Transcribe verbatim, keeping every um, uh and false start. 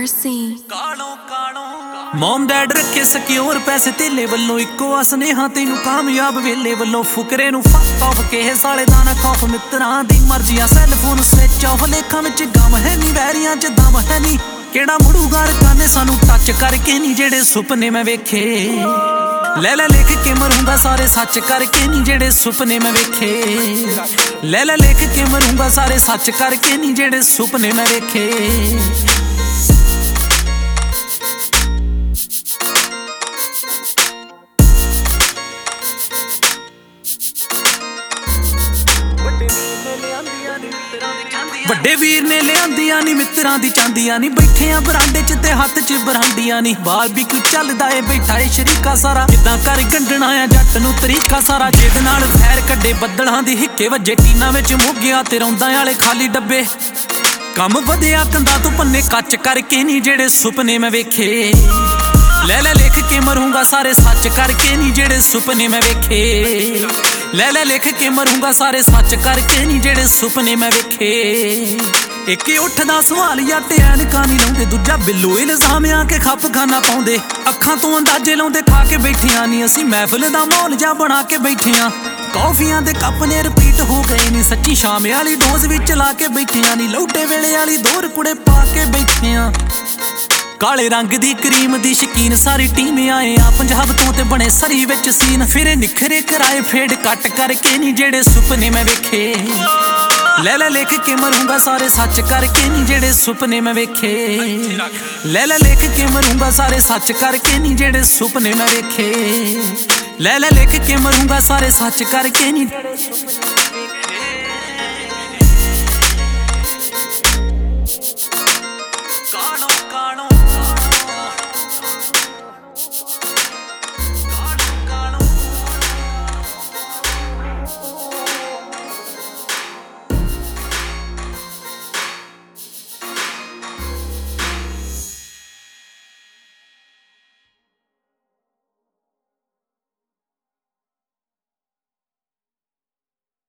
Mercy mom dad ਰੱਖੇ secure ਪੈਸੇ ਤੇਲੇ ਵੱਲੋਂ ਇੱਕੋ ਆ ਸੁਨੇਹਾ ਤੈਨੂੰ ਕਾਮਯਾਬ ਵੇਲੇ ਵੱਲੋਂ ਫੁਕਰੇ ਨੂੰ ਫੱਕ ਆਫ ਕਿਸੇ ਸਾਲੇ ਦਾ ਨਾ ਖੌਫ ਮਿੱਤਰਾਂ ਦੀ ਮਰਜ਼ੀਆਂ ਸੈੱਲਫੋਨ ਸਵਿਚ ਆਫ ਲੇਖਾਂ ਵਿੱਚ ਗਮ ਹੈ ਨਹੀਂ ਵੈਰੀਆਂ ਚ ਦਮ ਹੈ ਨਹੀਂ ਕਿਹੜਾ ਮੁੜੂਗਾ ਰਕਾਨੇ ਸਾਨੂੰ ਟੱਚ ਕਰਕੇ ਨਹੀਂ ਜਿਹੜੇ ਸੁਪਨੇ ਮੈਂ ਵੇਖੇ ਲੈ ਲੈ ਲਿਖ ਕੇ ਮਰੂੰਗਾ ਸਾਰੇ ਸੱਚ ਕਰਕੇ ਨਹੀਂ ਜਿਹੜੇ ਸੁਪਨੇ ਮੈਂ ਵੇਖੇ ਲੈ ਲੈ ਲਿਖ ਕੇ ਮਰੂੰਗਾ ਸਾਰੇ ਸੱਚ ਕਰਕੇ ਨਹੀਂ ਜਿਹੜੇ ਸੁਪਨੇ ਮੈਂ ਵੇਖੇ ਵੱਡੇ ਵੀਰ ਨੇ ਲਿਆਂਦੀਆਂ ਨੀ ਮਿੱਤਰਾਂ ਦੀ ਚਾਂਦੀਆਂ ਨੀ ਬੈਠਿਆਂ ਬਰਾਂਡੇ ਚ ਤੇ ਹੱਥ ਚ ਬਰਾਂਡੀਆਂ ਨੀ ਬਾਰਬੀਕਿਊ ਚੱਲਦਾ ਏ ਬੈਠਾ ਏ ਸ਼ਰੀਕਾ ਸਾਰਾ ਕਿੱਦਾਂ ਕਰ ਗੰਢਣਾ ਆ ਜੱਟ ਨੂੰ ਤਰੀਕਾ ਸਾਰਾ ਜਿਹਦੇ ਨਾਲ ਫੈਰ ਕੱਢੇ ਬੱਦਲਾਂ ਦੀ ਹਿੱਕੇ ਵੱਜੇ ਟੀਨਾਂ ਵਿੱਚ ਮੁੱਗਿਆ ਤੇ ਰੌਂਦਾਂ ਵਾਲੇ ਖਾਲੀ ਡੱਬੇ ਕੰਮ ਵਧਿਆ ਕੰਧਾਂ ਤੋਂ ਪੰਨੇ ਕੱਚ ਕਰਕੇ ਨੀ ਜਿਹੜੇ ਸੁਪਨੇ ਮੈਂ ਵੇਖੇ ਲੈ ਲੈ ਲਿਖ ਕੇ ਮਰੂੰਗਾ ਸਾਰੇ ਸੱਚ ਕਰਕੇ ਨੀ ਜਿਹੜੇ ਸੁਪਨੇ ਮੈਂ ਵੇਖੇ ਲੈ ਲੈ ਲਿਖ ਕੇ ਮਰੂੰਗਾ ਸਾਰੇ ਸੱਚ ਕਰਕੇ ਨੀ ਜਿਹੜੇ ਸੁਪਨੇ ਮੈਂ ਵੇਖੇ ਇੱਕ ਉੱਠਦਾ ਸਵਾਲ ਯਾਰ ਐਨਕਾਂ ਨਹੀਂ ਲਾਉਂਦੇ ਦੂਜਾ ਬਿੱਲੂ ਇਲਜ਼ਾਮ ਆ ਕੇ ਖੱਪ ਖਾਨਾ ਪਾਉਂਦੇ ਅੱਖਾਂ ਤੋਂ ਅੰਦਾਜ਼ੇ ਲਾਉਂਦੇ ਖਾ ਕੇ ਬੈਠਿਆਂ ਨਹੀਂ ਅਸੀਂ ਮਹਿਫਿਲ ਦਾ ਮਾਹੌਲ ਜਾ ਬਣਾ ਕੇ ਬੈਠਿਆਂ ਕੌਫੀਆਂ ਦੇ ਕੱਪ ਨੇ ਰਿਪੀਟ ਹੋ ਗਏ ਨੀ ਸੱਚੀ ਸ਼ਾਮ ਵਾਲੀ ਡੋਜ਼ ਵਿੱਚ ਲਾ ਕੇ ਬੈਠਿਆਂ ਨਹੀਂ ਲੌਟੇ ਵੇਲੇ ਵਾਲੀ ਦੋਰ ਕੁੜੇ ਪਾ ਕੇ ਬੈਠਿਆਂ ਕਾਲੇ ਰੰਗ ਦੀ ਕਰੀਮ ਦੀ ਸ਼ਕੀਨ ਸਾਰੀ ਟੀਮ ਆਏ ਆ ਪੰਜਾਬ ਤੋਂ ਤੇ ਬਣੇ ਸਰੀ ਵਿੱਚ ਸੀਨ ਫਿਰੇ ਨਿਖਰੇ ਕਰਾਏ ਫੇਡ ਕੱਟ ਕਰਕੇ ਨਹੀਂ ਜਿਹੜੇ ਸੁਪਨੇ ਮੈਂ ਵੇਖੇ ਲੈ ਲੈ ਲਿਖ ਕੇ ਮਰੂੰਗਾ ਸਾਰੇ ਸੱਚ ਕਰਕੇ ਨਹੀਂ ਜਿਹੜੇ ਸੁਪਨੇ ਮੈਂ ਵੇਖੇ ਲੈ ਲੈ ਲਿਖ ਕੇ ਮਰੂੰਗਾ ਸਾਰੇ ਸੱਚ ਕਰਕੇ ਨਹੀਂ ਜਿਹੜੇ ਸੁਪਨੇ ਮੈਂ ਵੇਖੇ ਲੈ ਲੈ ਲਿਖ ਕੇ ਮਰੂੰਗਾ ਸਾਰੇ ਸੱਚ ਕਰਕੇ ਨਹੀਂ